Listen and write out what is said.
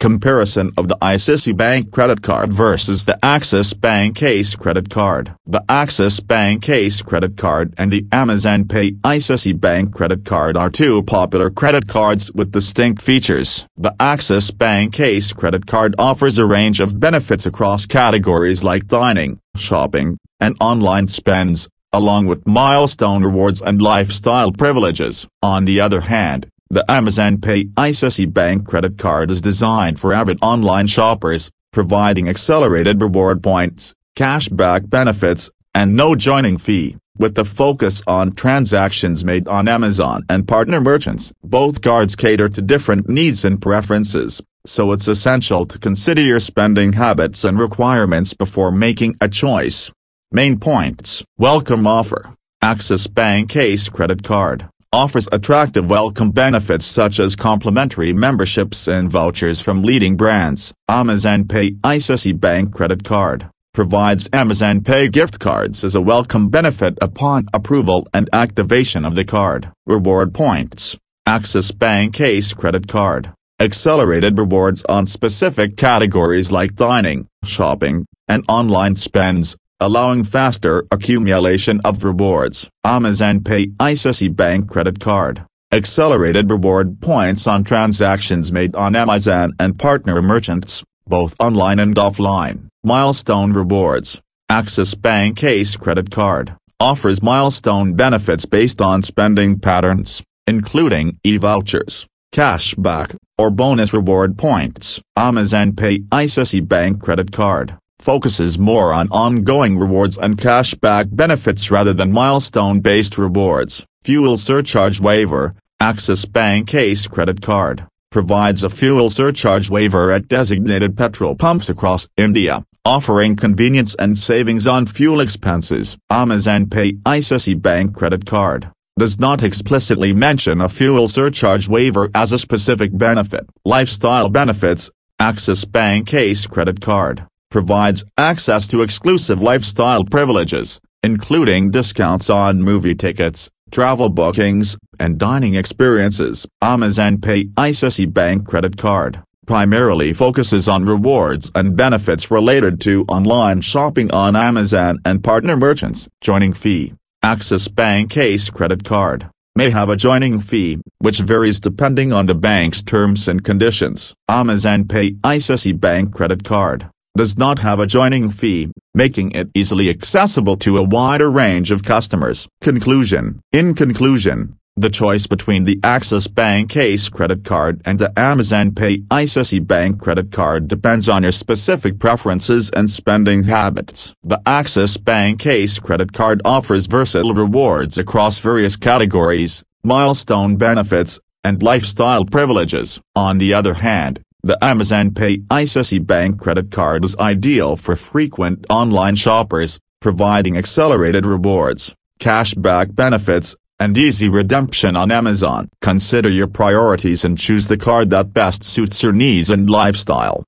Comparison of the ICICI Bank credit card versus the Axis Bank Ace credit card. The Axis Bank Ace credit card and the Amazon Pay ICICI Bank credit card are two popular credit cards with distinct features. The Axis Bank Ace credit card offers a range of benefits across categories like dining, shopping, and online spends, along with milestone rewards and lifestyle privileges. On the other hand, the Amazon Pay ICICI Bank credit card is designed for avid online shoppers, providing accelerated reward points, cashback benefits, and no joining fee, with the focus on transactions made on Amazon and partner merchants. Both cards cater to different needs and preferences, so it's essential to consider your spending habits and requirements before making a choice. Main points. Welcome offer. Axis Bank Ace credit card offers attractive welcome benefits such as complimentary memberships and vouchers from leading brands. Amazon Pay ICICI Bank credit card provides Amazon Pay gift cards as a welcome benefit upon approval and activation of the card. Reward points. Axis Bank Ace credit card. Accelerated rewards on specific categories like dining, shopping, and online spends, allowing faster accumulation of rewards. Amazon Pay ICICI Bank credit card. Accelerated reward points on transactions made on Amazon and partner merchants, both online and offline. Milestone rewards. Axis Bank Ace credit card offers milestone benefits based on spending patterns, including e-vouchers, cashback, or bonus reward points. Amazon Pay ICICI Bank credit card focuses more on ongoing rewards and cashback benefits rather than milestone-based rewards. Fuel surcharge waiver. Axis Bank Ace credit card provides a fuel surcharge waiver at designated petrol pumps across India, offering convenience and savings on fuel expenses. Amazon Pay ICICI Bank credit card does not explicitly mention a fuel surcharge waiver as a specific benefit. Lifestyle benefits. Axis Bank Ace credit card provides access to exclusive lifestyle privileges, including discounts on movie tickets, travel bookings, and dining experiences. Amazon Pay ICICI Bank credit card primarily focuses on rewards and benefits related to online shopping on Amazon and partner merchants. Joining fee. Axis Bank Ace credit card may have a joining fee, which varies depending on the bank's terms and conditions. Amazon Pay ICICI Bank credit card does not have a joining fee, making it easily accessible to a wider range of customers. Conclusion. In conclusion, the choice between the Axis Bank Ace credit card and the Amazon Pay ICICI Bank credit card depends on your specific preferences and spending habits. The Axis Bank Ace credit card offers versatile rewards across various categories, milestone benefits, and lifestyle privileges. On the other hand, the Amazon Pay ICICI Bank credit card is ideal for frequent online shoppers, providing accelerated rewards, cashback benefits, and easy redemption on Amazon. Consider your priorities and choose the card that best suits your needs and lifestyle.